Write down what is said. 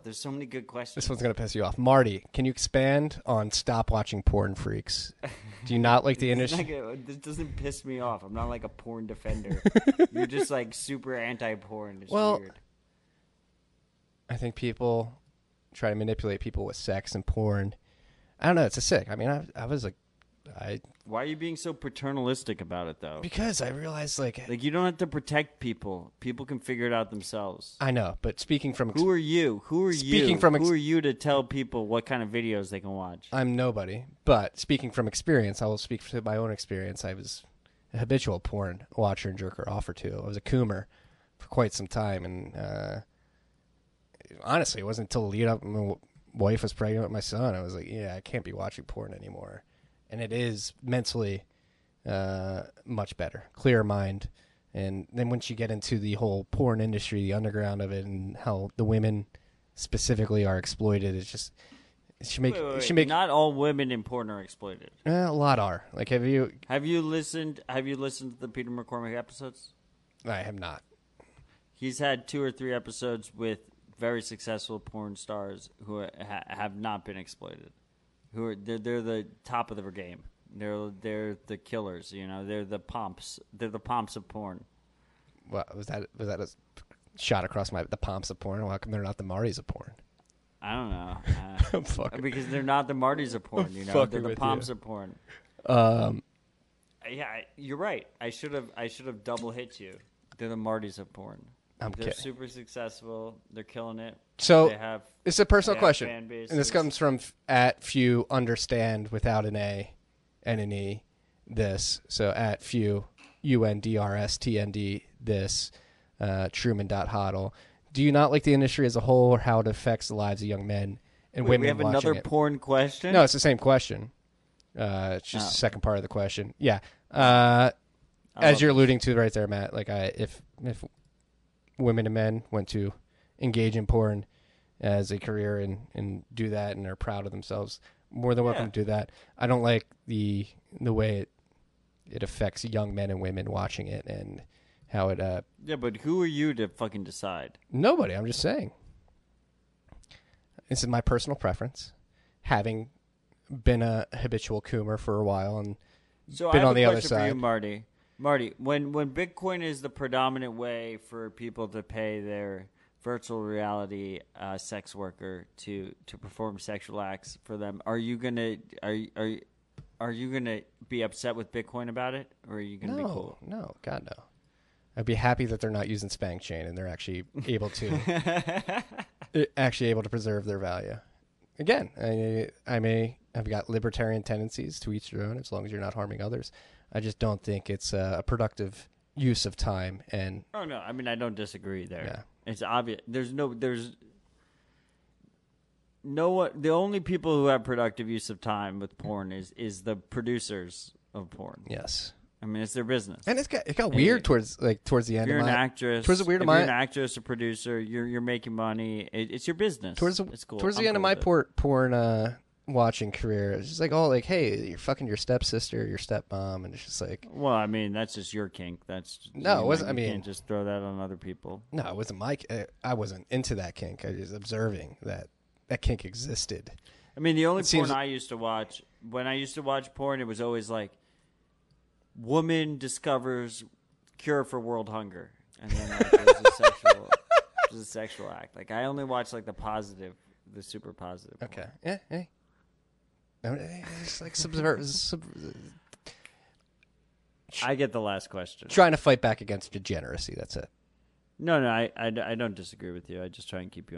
There's so many good questions. This one's going to piss you off. Marty, can you expand on stop watching porn freaks? Do you not like the industry? This doesn't piss me off. I'm not like a porn defender. You're just like super anti-porn. It's weird. I think people try to manipulate people with sex and porn. I don't know. It's a sick. I mean, I was like, Why are you being so paternalistic about it, though? because I realized like you don't have to protect people. People can figure it out themselves. I know, but speaking from Who are you? Who are Speaking you? from Who are you to tell people what kind of videos they can watch? I'm nobody, but speaking from experience, I will speak to my own experience. I was a habitual porn watcher and jerker off or two. I was a coomer for quite some time, and honestly, it wasn't until the lead up my wife was pregnant with my son, I was like, yeah, I can't be watching porn anymore. And it is mentally much better, clear mind. And then once you get into the whole porn industry, the underground of it, and how the women specifically are exploited, it's just it should make Not all women in porn are exploited. a lot are. Like, have you listened to the Peter McCormick episodes? I have not. He's had 2 or 3 episodes with very successful porn stars who have not been exploited. They're the top of their game. They're the killers. You know, they're the pomps. They're the pomps of porn. What was that? Was that a shot across the pomps of porn? How come they're not the Martys of porn? I don't know. I'm fucking, because they're not the Martys of porn. You know, they're the pomps of porn. Yeah, you're right. I should have double hit you. They're the Martys of porn. They're kidding. super successful. They're killing it. So they have, it's a personal question, fan bases. and this comes from at few understand without an A and an E. This so at few UNDRSTND this Truman.Hodl. Do you not like the industry as a whole, or how it affects the lives of young men and women? We have another porn question. No, it's the same question. It's just the second part of the question. Yeah. As you're alluding to right there, Matt. Like, if women and men went to engage in porn as a career and do that and are proud of themselves, more than welcome to do that. I don't like the way it affects young men and women watching it and how it. Yeah, but who are you to fucking decide? Nobody. I'm just saying. This is my personal preference, having been a habitual coomer for a while and been on the other side. So I have a question for you, Marty, when Bitcoin is the predominant way for people to pay their virtual reality sex worker to perform sexual acts for them, are you gonna be upset with Bitcoin about it, or are you gonna be cool? No, God no. I'd be happy that they're not using Spank Chain and they're actually able to preserve their value. Again, I've got libertarian tendencies, to each their own, as long as you're not harming others. I just don't think it's a productive use of time. And oh no, I mean, I don't disagree there. Yeah. It's obvious. There's no one. The only people who have productive use of time with porn is the producers of porn. Yes. I mean, it's their business. And it got weird towards the end. If you're an actress, towards the you're an actress, a producer, you're making money. It's your business. It's cool. Towards the end of my porn watching career, it's just like, oh, like, hey, you're fucking your stepsister, your stepmom, and it's just like, well, I mean, that's just your kink. It wasn't. You can't just throw that on other people. No, it wasn't I wasn't into that kink. I was observing that kink existed. I mean, the only porn I used to watch, when I used to watch porn, it was always like, woman discovers cure for world hunger, and then like, it was a sexual act. Like, I only watch like the super positive. Okay. Yeah. Hey. It's like subvert. I get the last question. Trying to fight back against degeneracy. That's it. No, I don't disagree with you. I just try and keep you